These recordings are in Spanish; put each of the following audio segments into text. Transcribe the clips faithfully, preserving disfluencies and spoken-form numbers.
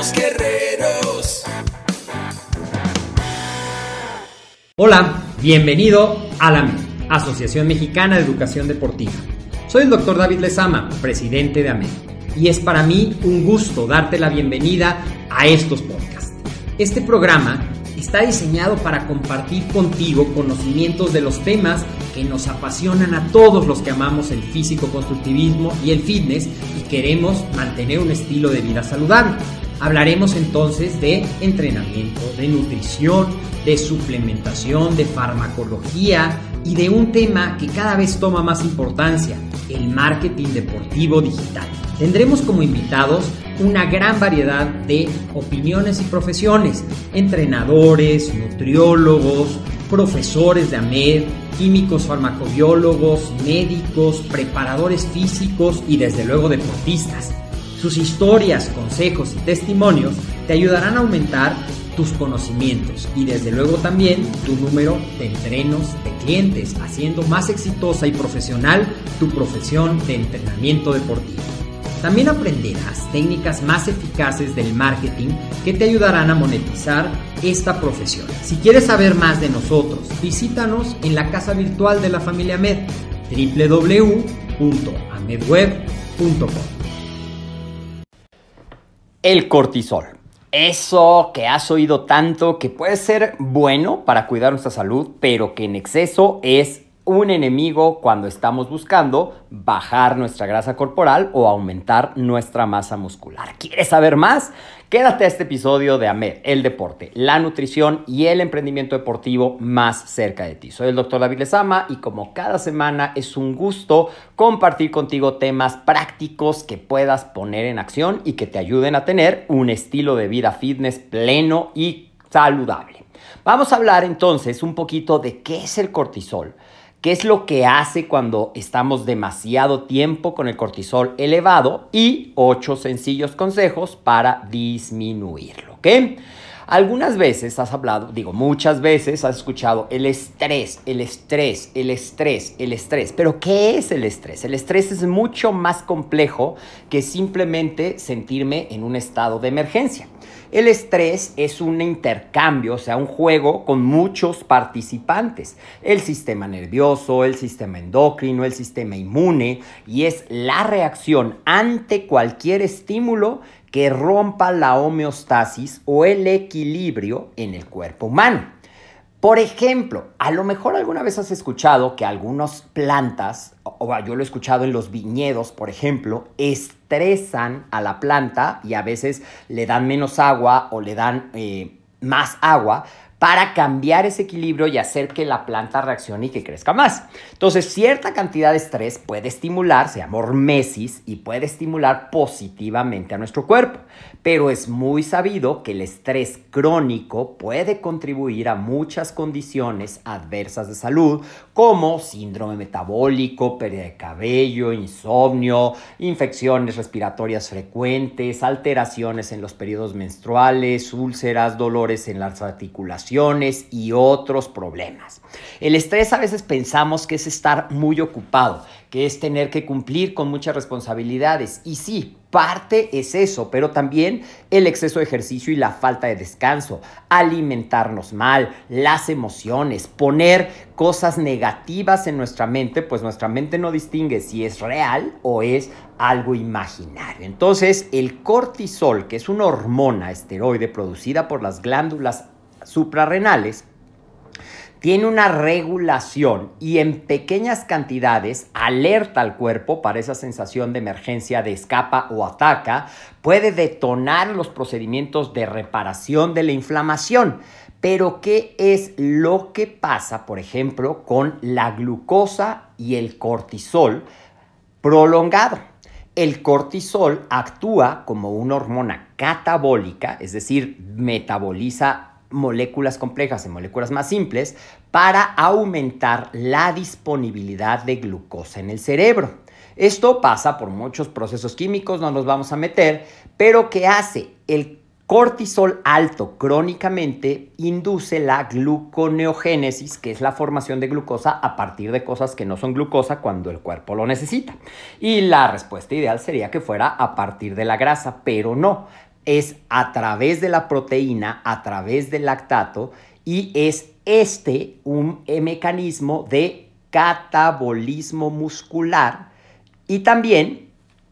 somos guerreros. Hola, bienvenido a la AMED, Asociación Mexicana de Educación Deportiva. Soy el doctor David Lezama, presidente de AMED, y es para mí un gusto darte la bienvenida a estos podcasts. Este programa está diseñado para compartir contigo conocimientos de los temas que nos apasionan a todos los que amamos el físico-constructivismo y el fitness y queremos mantener un estilo de vida saludable. Hablaremos entonces de entrenamiento, de nutrición, de suplementación, de farmacología y de un tema que cada vez toma más importancia, el marketing deportivo digital. Tendremos como invitados una gran variedad de opiniones y profesiones, entrenadores, nutriólogos, profesores de AMED, químicos farmacobiólogos, médicos, preparadores físicos y desde luego deportistas. Sus historias, consejos y testimonios te ayudarán a aumentar tus conocimientos y desde luego también tu número de entrenos de clientes, haciendo más exitosa y profesional tu profesión de entrenamiento deportivo. También aprenderás técnicas más eficaces del marketing que te ayudarán a monetizar esta profesión. Si quieres saber más de nosotros, visítanos en la casa virtual de la familia AMED, doble u doble u doble u punto amedweb punto com. El cortisol. Eso que has oído tanto que puede ser bueno para cuidar nuestra salud, pero que en exceso es un enemigo cuando estamos buscando bajar nuestra grasa corporal o aumentar nuestra masa muscular. ¿Quieres saber más? Quédate a este episodio de AMED, el deporte, la nutrición y el emprendimiento deportivo más cerca de ti. Soy el doctor David Lezama y como cada semana es un gusto compartir contigo temas prácticos que puedas poner en acción y que te ayuden a tener un estilo de vida fitness pleno y saludable. Vamos a hablar entonces un poquito de qué es el cortisol. ¿Qué es lo que hace cuando estamos demasiado tiempo con el cortisol elevado? Y ocho sencillos consejos para disminuirlo, ¿ok? Algunas veces has hablado, digo muchas veces has escuchado el estrés, el estrés, el estrés, el estrés. ¿Pero qué es el estrés? El estrés es mucho más complejo que simplemente sentirme en un estado de emergencia. El estrés es un intercambio, o sea, un juego con muchos participantes. El sistema nervioso, el sistema endocrino, el sistema inmune, y es la reacción ante cualquier estímulo que rompa la homeostasis o el equilibrio en el cuerpo humano. Por ejemplo, a lo mejor alguna vez has escuchado que algunas plantas, o yo lo he escuchado en los viñedos, por ejemplo, estresan a la planta y a veces le dan menos agua o le dan eh, más agua para cambiar ese equilibrio y hacer que la planta reaccione y que crezca más. Entonces, cierta cantidad de estrés puede estimular, se llama hormesis, y puede estimular positivamente a nuestro cuerpo. Pero es muy sabido que el estrés crónico puede contribuir a muchas condiciones adversas de salud, como síndrome metabólico, pérdida de cabello, insomnio, infecciones respiratorias frecuentes, alteraciones en los periodos menstruales, úlceras, dolores en las articulaciones y otros problemas. El estrés a veces pensamos que es estar muy ocupado, que es tener que cumplir con muchas responsabilidades. Y sí, parte es eso, pero también el exceso de ejercicio y la falta de descanso, alimentarnos mal, las emociones, poner cosas negativas en nuestra mente, pues nuestra mente no distingue si es real o es algo imaginario. Entonces, el cortisol, que es una hormona esteroide producida por las glándulas suprarrenales, tiene una regulación y en pequeñas cantidades alerta al cuerpo para esa sensación de emergencia, de escapa o ataca, puede detonar los procedimientos de reparación de la inflamación. Pero, ¿qué es lo que pasa, por ejemplo, con la glucosa y el cortisol prolongado? El cortisol actúa como una hormona catabólica, es decir, metaboliza moléculas complejas en moléculas más simples para aumentar la disponibilidad de glucosa en el cerebro. Esto pasa por muchos procesos químicos, no nos vamos a meter, pero ¿qué hace? El cortisol alto crónicamente induce la gluconeogénesis, que es la formación de glucosa a partir de cosas que no son glucosa cuando el cuerpo lo necesita. Y la respuesta ideal sería que fuera a partir de la grasa, pero no. es a través de la proteína, a través del lactato, y es este un mecanismo de catabolismo muscular y también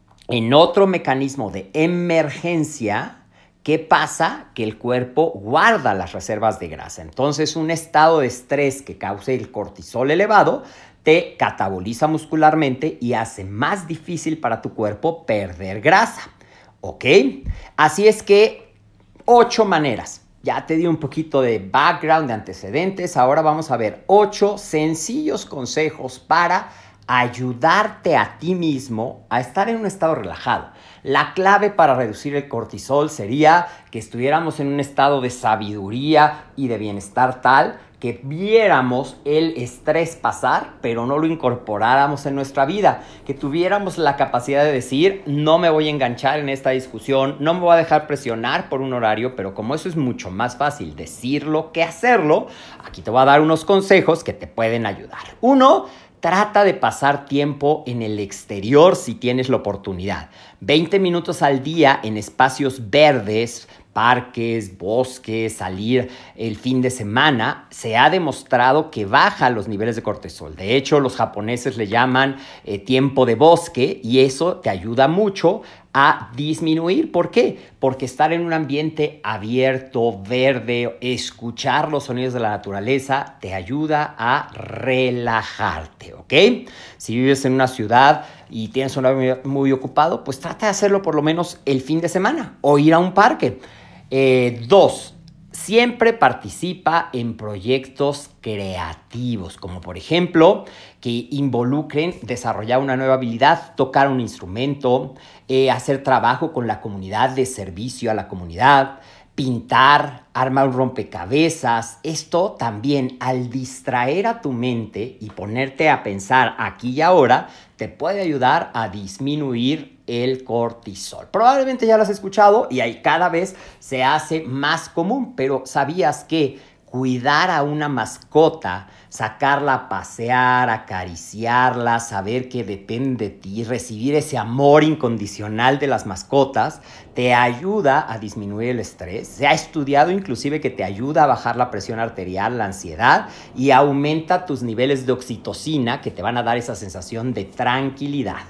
en otro mecanismo de emergencia. ¿Qué pasa? Que el cuerpo guarda las reservas de grasa. Entonces, un estado de estrés que cause el cortisol elevado te cataboliza muscularmente y hace más difícil para tu cuerpo perder grasa. ¿Ok? Así es que, ocho maneras. Ya te di un poquito de background, de antecedentes. Ahora vamos a ver ocho sencillos consejos para ayudarte a ti mismo a estar en un estado relajado. La clave para reducir el cortisol sería que estuviéramos en un estado de sabiduría y de bienestar tal que viéramos el estrés pasar, pero no lo incorporáramos en nuestra vida, que tuviéramos la capacidad de decir, no me voy a enganchar en esta discusión, no me voy a dejar presionar por un horario, pero como eso es mucho más fácil decirlo que hacerlo, aquí te voy a dar unos consejos que te pueden ayudar. Uno, trata de pasar tiempo en el exterior si tienes la oportunidad. veinte minutos al día en espacios verdes, parques, bosques, salir el fin de semana, se ha demostrado que baja los niveles de cortisol. De hecho, los japoneses le llaman eh, tiempo de bosque y eso te ayuda mucho a disminuir. ¿Por qué? Porque estar en un ambiente abierto, verde, escuchar los sonidos de la naturaleza te ayuda a relajarte, ¿ok? Si vives en una ciudad y tienes un horario muy ocupado, pues trata de hacerlo por lo menos el fin de semana o ir a un parque. Eh, dos, siempre participa en proyectos creativos, como por ejemplo que involucren desarrollar una nueva habilidad, tocar un instrumento, eh, hacer trabajo con la comunidad, de servicio a la comunidad, pintar, armar un rompecabezas. Esto también, al distraer a tu mente y ponerte a pensar aquí y ahora, te puede ayudar a disminuir el cortisol. Probablemente ya lo has escuchado y ahí cada vez se hace más común, pero ¿sabías que cuidar a una mascota, sacarla a pasear, acariciarla, saber que depende de ti, recibir ese amor incondicional de las mascotas, te ayuda a disminuir el estrés? Se ha estudiado inclusive que te ayuda a bajar la presión arterial, la ansiedad y aumenta tus niveles de oxitocina que te van a dar esa sensación de tranquilidad.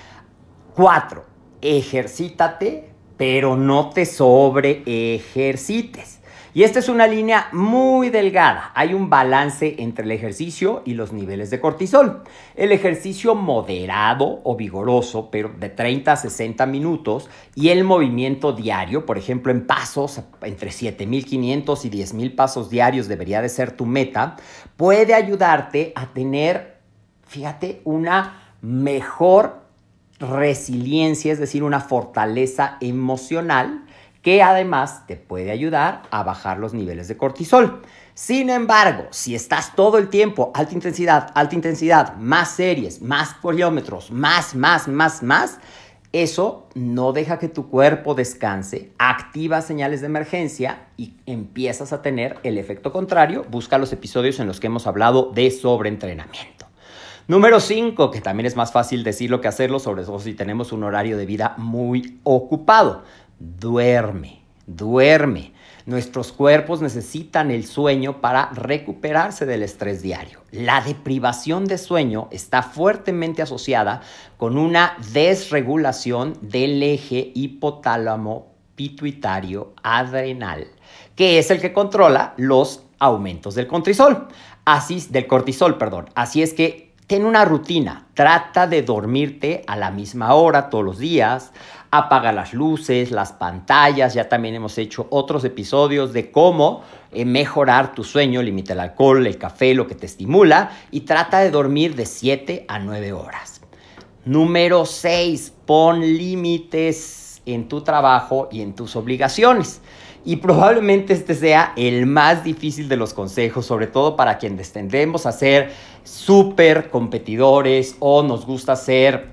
Cuatro, ejercítate, pero no te sobre ejercites. Y esta es una línea muy delgada. Hay un balance entre el ejercicio y los niveles de cortisol. El ejercicio moderado o vigoroso, pero de treinta a sesenta minutos, y el movimiento diario, por ejemplo, en pasos, entre siete mil quinientos y diez mil pasos diarios debería de ser tu meta, puede ayudarte a tener, fíjate, una mejor resiliencia, es decir, una fortaleza emocional que además te puede ayudar a bajar los niveles de cortisol. Sin embargo, si estás todo el tiempo alta intensidad, alta intensidad, más series, más kilómetros, más, más, más, más, eso no deja que tu cuerpo descanse, activa señales de emergencia y empiezas a tener el efecto contrario. Busca los episodios en los que hemos hablado de sobreentrenamiento. Número cinco, que también es más fácil decirlo que hacerlo, sobre todo si tenemos un horario de vida muy ocupado. Duerme, duerme. Nuestros cuerpos necesitan el sueño para recuperarse del estrés diario. La deprivación de sueño está fuertemente asociada con una desregulación del eje hipotálamo pituitario adrenal, que es el que controla los aumentos del cortisol. Así, del cortisol, perdón. Así es que ten una rutina, trata de dormirte a la misma hora todos los días, apaga las luces, las pantallas. Ya también hemos hecho otros episodios de cómo eh, mejorar tu sueño, limita el alcohol, el café, lo que te estimula, y trata de dormir de siete a nueve horas. Número seis, pon límites en tu trabajo y en tus obligaciones. Y probablemente este sea el más difícil de los consejos, sobre todo para quienes tendemos a ser súper competidores o nos gusta ser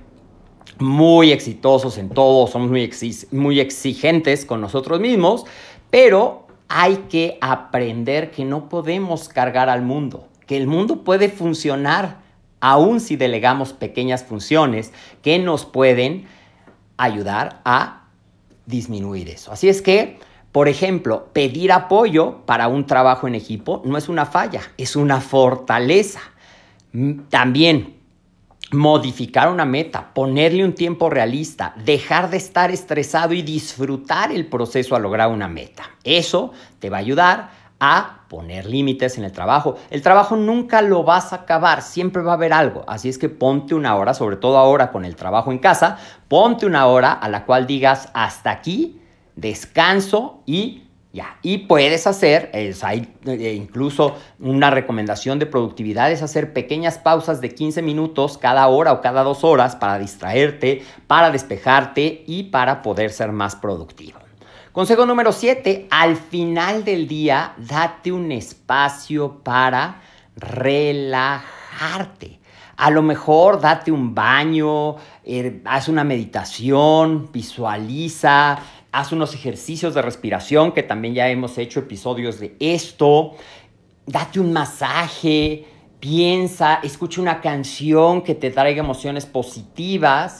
muy exitosos en todo, somos muy, exig- muy exigentes con nosotros mismos, pero hay que aprender que no podemos cargar al mundo, que el mundo puede funcionar aun si delegamos pequeñas funciones que nos pueden ayudar a disminuir eso. Así es que, por ejemplo, pedir apoyo para un trabajo en equipo no es una falla, es una fortaleza. También modificar una meta, ponerle un tiempo realista, dejar de estar estresado y disfrutar el proceso a lograr una meta. Eso te va a ayudar a poner límites en el trabajo. El trabajo nunca lo vas a acabar, siempre va a haber algo. Así es que ponte una hora, sobre todo ahora con el trabajo en casa, ponte una hora a la cual digas hasta aquí, descanso y ya. Y puedes hacer, es, hay eh, incluso una recomendación de productividad, es hacer pequeñas pausas de quince minutos cada hora o cada dos horas para distraerte, para despejarte y para poder ser más productivo. Consejo número siete, al final del día, date un espacio para relajarte. A lo mejor date un baño, eh, haz una meditación, visualiza, haz unos ejercicios de respiración, que también ya hemos hecho episodios de esto. Date un masaje, piensa, escucha una canción que te traiga emociones positivas.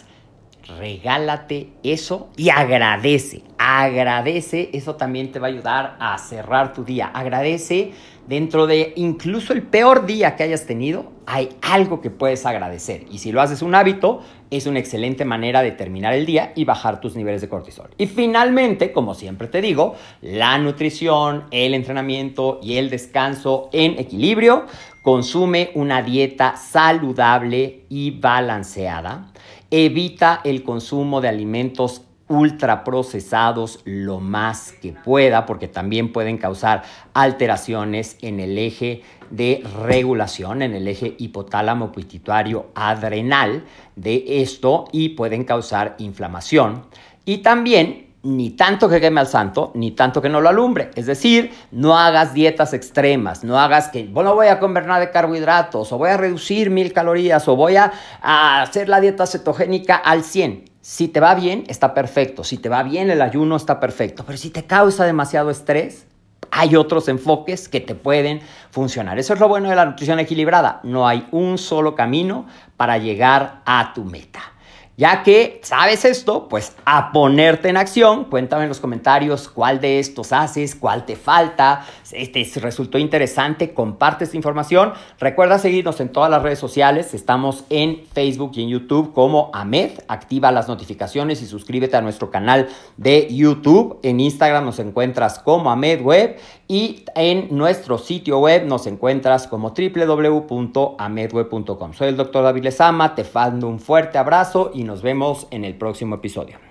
Regálate eso y agradece. Agradece, eso también te va a ayudar a cerrar tu día. Agradece dentro de incluso el peor día que hayas tenido, hay algo que puedes agradecer. Y si lo haces un hábito, es una excelente manera de terminar el día y bajar tus niveles de cortisol. Y finalmente, como siempre te digo, la nutrición, el entrenamiento y el descanso en equilibrio. Consume una dieta saludable y balanceada. Evita el consumo de alimentos ultraprocesados lo más que pueda, porque también pueden causar alteraciones en el eje de regulación, en el eje hipotálamo pituitario adrenal de esto, y pueden causar inflamación. Y también ni tanto que queme al santo, ni tanto que no lo alumbre. Es decir, no hagas dietas extremas, no hagas que, bueno, voy a comer nada de carbohidratos, o voy a reducir mil calorías, o voy a, a hacer la dieta cetogénica al cien. Si te va bien, está perfecto. Si te va bien el ayuno, está perfecto. Pero si te causa demasiado estrés, hay otros enfoques que te pueden funcionar. Eso es lo bueno de la nutrición equilibrada. No hay un solo camino para llegar a tu meta. Ya que sabes esto, pues a ponerte en acción. Cuéntame en los comentarios cuál de estos haces, cuál te falta. Este resultó interesante, comparte esta información. Recuerda seguirnos en todas las redes sociales. Estamos en Facebook y en YouTube como Amed. Activa las notificaciones y suscríbete a nuestro canal de YouTube. En Instagram nos encuentras como Amed Web y en nuestro sitio web nos encuentras como doble u doble u doble u punto amedweb punto com. Soy el doctor David Lezama, te mando un fuerte abrazo y nos vemos en el próximo episodio.